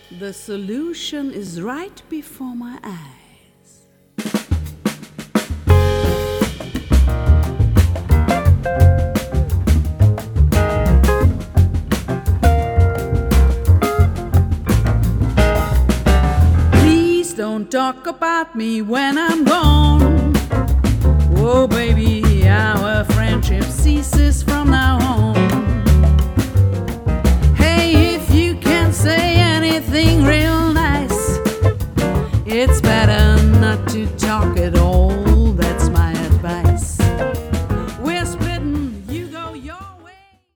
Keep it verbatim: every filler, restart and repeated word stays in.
The solution is right before my eyes. Please don't talk about me when I'm gone. Oh baby, our friendship ceases from now on. Hey, if you can't say anything real nice, it's better not to talk at all.